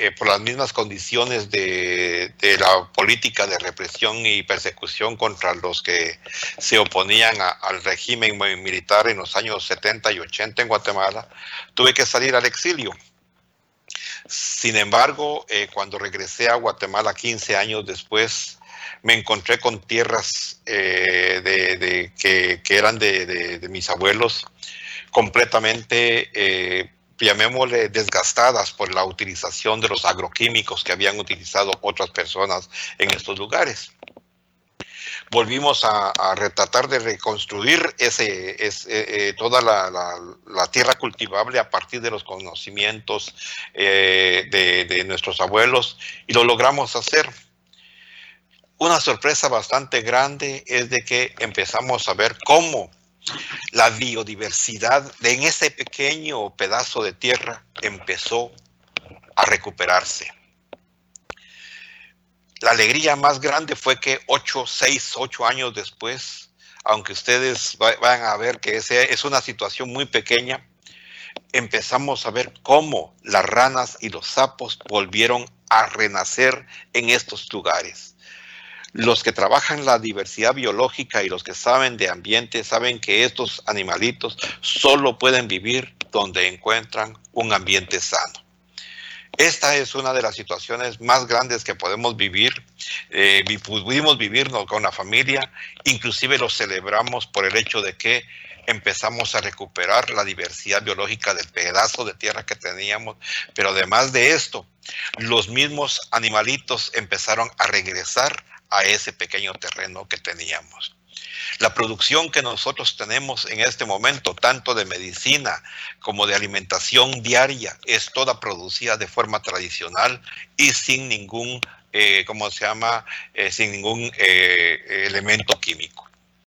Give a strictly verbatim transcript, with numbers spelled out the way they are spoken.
eh, por las mismas condiciones de, de la política de represión y persecución contra los que se oponían a, al régimen militar en los años setenta y ochenta en Guatemala, tuve que salir al exilio. Sin embargo, eh, cuando regresé a Guatemala quince años después, me encontré con tierras eh, de, de, que, que eran de, de, de mis abuelos completamente, eh, llamémosle, desgastadas por la utilización de los agroquímicos que habían utilizado otras personas en estos lugares. Volvimos a, a retratar de reconstruir ese, ese, eh, toda la, la, la tierra cultivable a partir de los conocimientos eh, de, de nuestros abuelos, y lo logramos hacer. Una sorpresa bastante grande es de que empezamos a ver cómo la biodiversidad de en ese pequeño pedazo de tierra empezó a recuperarse. La alegría más grande fue que ocho, seis, ocho años después, aunque ustedes van a ver que ese es una situación muy pequeña, empezamos a ver cómo las ranas y los sapos volvieron a renacer en estos lugares. Los que trabajan la diversidad biológica y los que saben de ambiente saben que estos animalitos solo pueden vivir donde encuentran un ambiente sano. Esta es una de las situaciones más grandes que podemos vivir. Eh, pudimos vivirnos con la familia, inclusive lo celebramos por el hecho de que empezamos a recuperar la diversidad biológica del pedazo de tierra que teníamos, pero además de esto, los mismos animalitos empezaron a regresar a ese pequeño terreno que teníamos. La producción que nosotros tenemos en este momento, tanto de medicina como de alimentación diaria, es toda producida de forma tradicional y sin ningún, eh, ¿cómo se llama? Eh, sin ningún eh, elemento químico.